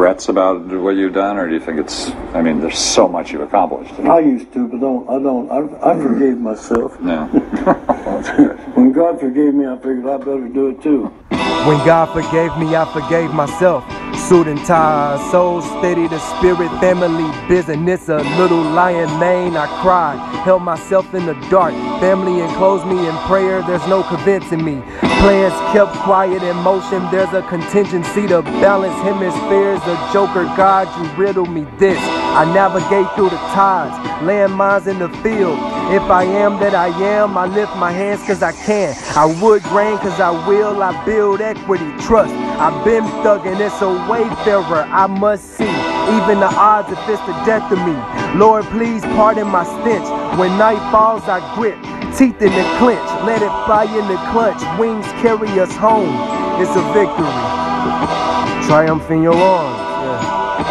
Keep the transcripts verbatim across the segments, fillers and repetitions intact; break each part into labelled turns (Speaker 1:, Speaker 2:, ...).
Speaker 1: regrets about what you've done, or do you think it's? I mean, there's so much you've accomplished.
Speaker 2: I used to, but don't. I don't. I, I forgave myself.
Speaker 1: No.
Speaker 2: When God forgave me, I figured I better do it too.
Speaker 3: When God forgave me, I forgave myself. Suit and tie, soul steady, the spirit, family, business, a little lion mane. I cried, held myself in the dark. Family enclosed me in prayer, there's no convincing me. Plans kept quiet in motion, there's a contingency to balance hemispheres. A joker, God, you riddle me this. I navigate through the tides, landmines in the field. If I am that I am, I lift my hands cause I can. I would grain cause I will, I build equity, trust. I've been thugging, it's a wayfarer I must see. Even the odds if it's the death of me. Lord, please pardon my stench. When night falls, I grip, teeth in the clinch. Let it fly in the clutch, wings carry us home. It's a victory. Triumph in your arms, yeah.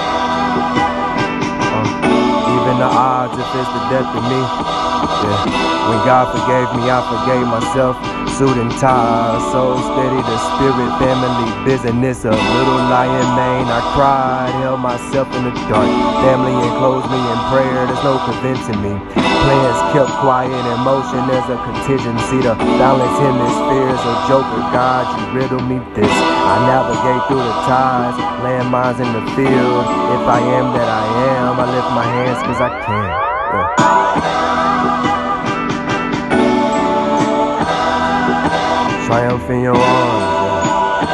Speaker 3: uh, Even the odds if it's the death of me. Yeah. When God forgave me, I forgave myself. Suit and tie, soul steady, the spirit, family, business, a little lion mane. I cried, held myself in the dark. Family enclosed me in prayer, there's no convincing me. Plans kept quiet in motion, there's a contingency to balance hemispheres. A joker, God, you riddle me this. I navigate through the tides, landmines in the field. If I am that I am, I lift my hands cause I can. Yeah. Triumph in your arms, yeah.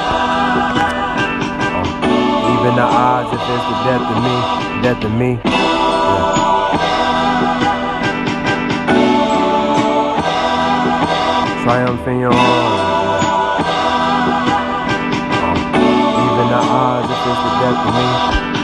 Speaker 3: uh, Even the odds if it's the death of me, death of me, yeah. Triumph in your arms, yeah. uh, Even the odds if it's the death of me.